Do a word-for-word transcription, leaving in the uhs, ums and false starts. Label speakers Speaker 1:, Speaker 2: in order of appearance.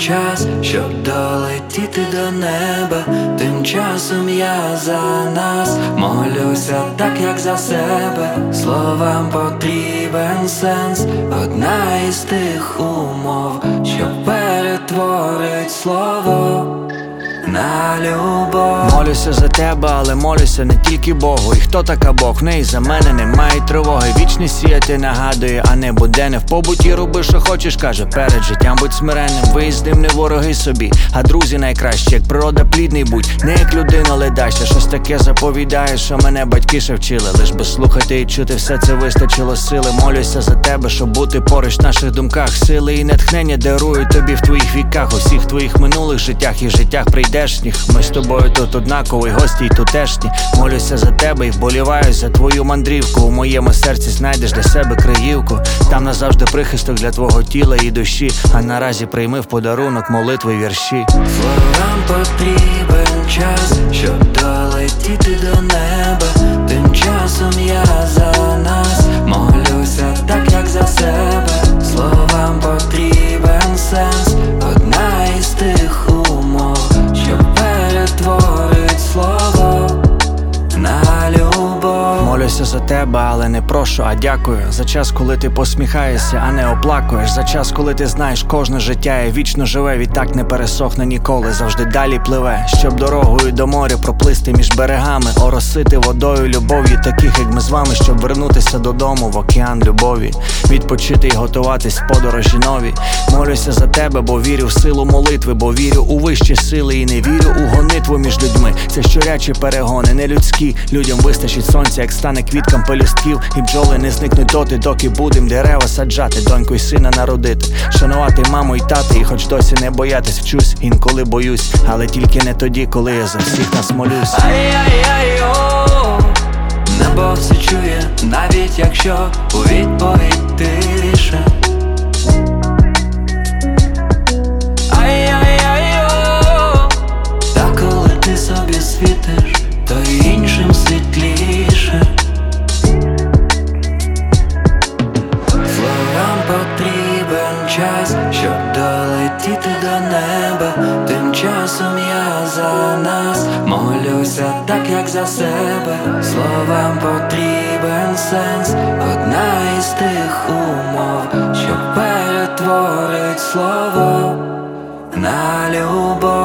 Speaker 1: час, щоб долетіти до неба. Тим часом я за нас молюся так, як за себе. Словам потрібен сенс, одна із тих умов, що перетворить слово на любов.
Speaker 2: Молюся за тебе, але молюся не тільки Богу. І хто така Бог? В неї за мене немає тривоги. Вічність сіяти нагадує, а не буде. Не в побуті роби, що хочеш, каже. Перед життям будь смиренним, ви з ним не вороги собі, а друзі найкращі. Як природа плідний будь, не як людина ледаща. Щось таке заповідає, що мене батьки ще вчили. Лиш би слухати і чути, все це вистачило сили. Молюся за тебе, щоб бути поруч в наших думках. Сили і натхнення дарую тобі в твоїх віках, усіх твоїх минулих життях і життях прийдешніх. Ми з тобою тут однакові, гості й тутешні. Молюся за тебе і вболіваю за твою мандрівку. У моєму серці знайдеш для себе криївку. Там назавжди прихисток для твого тіла і душі. А наразі прийми в подарунок молитви й вірші.
Speaker 1: Словам потрібен час, щоб долетіти до неба. Тим часом я за нас молюся так, як за себе. Словам потрібен сенс, одна із тих умов, що перетворить слово на любов.
Speaker 2: Молюся за тебе, але не прошу, а дякую. За час, коли ти посміхаєшся, а не оплакуєш. За час, коли ти знаєш, кожне життя є вічно живе. Відтак не пересохне ніколи, завжди далі пливе. Щоб дорогою до моря проплисти між берегами, оросити водою любов'ю таких, як ми з вами. Щоб вернутися додому в океан любові, відпочити і готуватись в подорожі нові. Молюся за тебе, бо вірю в силу молитви, бо вірю у вищі сили і не вірю у гонитву між людьми. Це щорячі перегони, не людські. Людям вистачить сонця, як стане квіткам пелюстків. І бджоли не зникнуть доти, доки будем дерева саджати, доньку й сина народити, шанувати маму й тати. І хоч досі не боятись вчусь, інколи боюсь, але тільки не тоді, коли я за всіх нас молюсь.
Speaker 1: Ай-яй-яй-о, небо все чує, навіть якщо у відповідь тише. Ай-яй-яй-о, та коли ти собі світиш, то й іншим світліше. Словам потрібен час, щоб долетіти до неба. Тим часом я за нас молюся так, як за себе. Словам потрібен сенс, одна із тих умов, що перетворить слово на любов.